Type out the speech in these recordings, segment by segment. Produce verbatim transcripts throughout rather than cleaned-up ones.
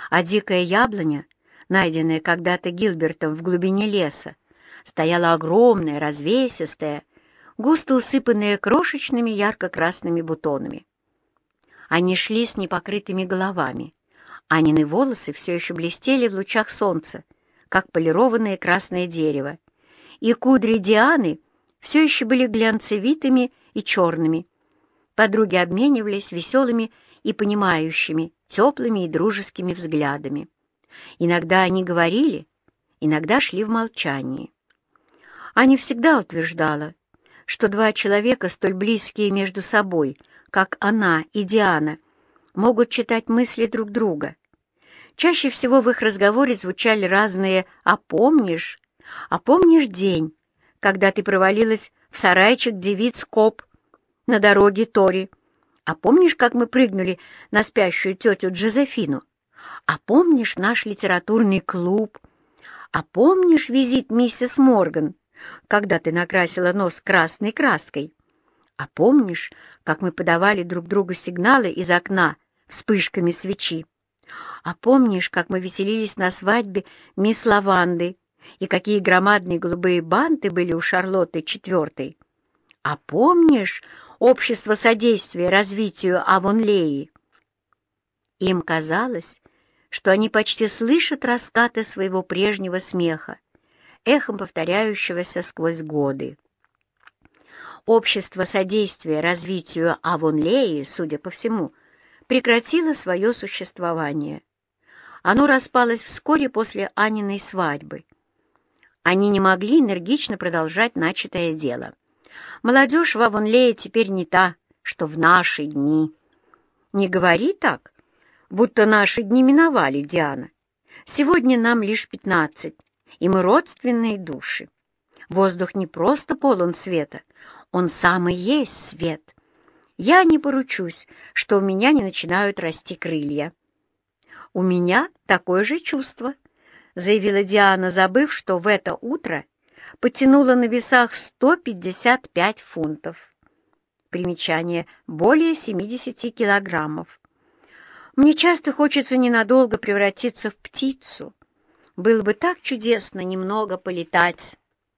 а дикая яблоня, найденная когда-то Гилбертом в глубине леса, стояла огромная, развесистая, густо усыпанная крошечными ярко-красными бутонами. Они шли с непокрытыми головами. Анины волосы все еще блестели в лучах солнца, как полированное красное дерево, и кудри Дианы все еще были глянцевитыми и черными. Подруги обменивались веселыми и понимающими, теплыми и дружескими взглядами. Иногда они говорили, иногда шли в молчании. Аня всегда утверждала, что два человека, столь близкие между собой, как она и Диана, могут читать мысли друг друга. Чаще всего в их разговоре звучали разные «а помнишь?», «а помнишь день, когда ты провалилась в сарайчик девиц Коп на дороге Тори? А помнишь, как мы прыгнули на спящую тетю Джозефину? А помнишь наш литературный клуб? А помнишь визит миссис Морган, когда ты накрасила нос красной краской? А помнишь, как мы подавали друг другу сигналы из окна вспышками свечи? А помнишь, как мы веселились на свадьбе мисс Лаванды, и какие громадные голубые банты были у Шарлотты Четвертой? А помнишь общество содействия развитию Авонлеи?» Им казалось, что они почти слышат раскаты своего прежнего смеха, эхом повторяющегося сквозь годы. Общество содействия развитию Авонлеи, судя по всему, прекратило свое существование. Оно распалось вскоре после Аниной свадьбы. Они не могли энергично продолжать начатое дело. Молодежь в Авонлее теперь не та, что в наши дни. «Не говори так, будто наши дни миновали, Диана. Сегодня нам лишь пятнадцать, и мы родственные души. Воздух не просто полон света, он сам и есть свет. Я не поручусь, что у меня не начинают расти крылья». «У меня такое же чувство», — заявила Диана, забыв, что в это утро потянула на весах сто пятьдесят пять фунтов. Примечание: более семидесяти килограммов. «Мне часто хочется ненадолго превратиться в птицу. Было бы так чудесно немного полетать».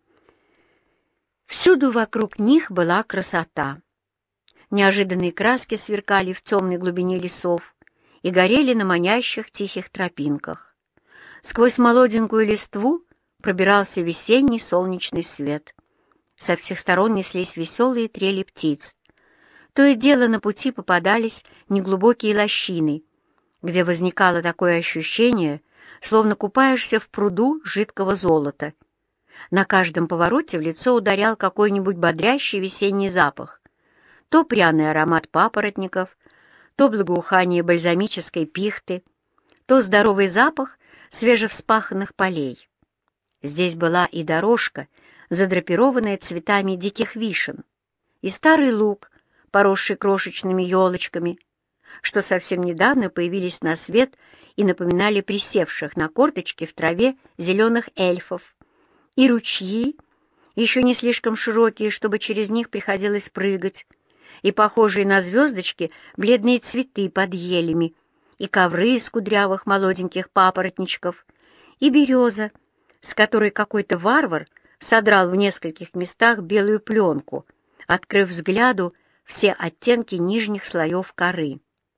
Всюду вокруг них была красота. Неожиданные краски сверкали в темной глубине лесов и горели на манящих тихих тропинках. Сквозь молоденькую листву пробирался весенний солнечный свет. Со всех сторон неслись веселые трели птиц. То и дело на пути попадались неглубокие лощины, где возникало такое ощущение, словно купаешься в пруду жидкого золота. На каждом повороте в лицо ударял какой-нибудь бодрящий весенний запах. То пряный аромат папоротников, то благоухание бальзамической пихты, то здоровый запах свежевспаханных полей. Здесь была и дорожка, задрапированная цветами диких вишен, и старый луг, поросший крошечными елочками, что совсем недавно появились на свет и напоминали присевших на корточки в траве зеленых эльфов, и ручьи, еще не слишком широкие, чтобы через них приходилось прыгать, и похожие на звездочки бледные цветы под елями, и ковры из кудрявых молоденьких папоротничков, и береза, с которой какой-то варвар содрал в нескольких местах белую пленку, открыв взгляду все оттенки нижних слоев коры.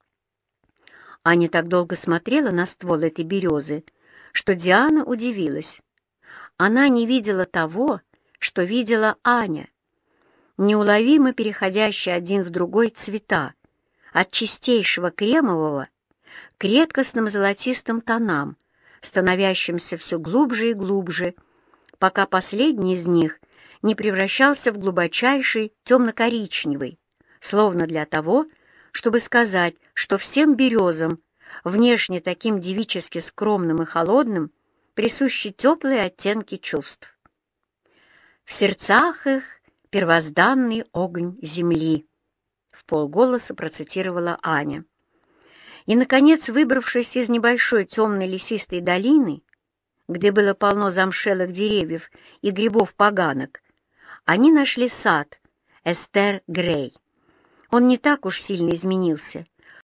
Аня так долго смотрела на ствол этой березы, что Диана удивилась. Она не видела того, что видела Аня, неуловимо переходящие один в другой цвета, от чистейшего кремового к редкостным золотистым тонам, становящимся все глубже и глубже, пока последний из них не превращался в глубочайший темно-коричневый, словно для того, чтобы сказать, что всем березам, внешне таким девически скромным и холодным, присущи теплые оттенки чувств. В сердцах их первозданный огонь земли, — вполголоса процитировала Аня. И, наконец, выбравшись из небольшой темной лесистой долины, где было полно замшелых деревьев и грибов-поганок, они нашли сад Эстер Грей. Он не так уж сильно изменился,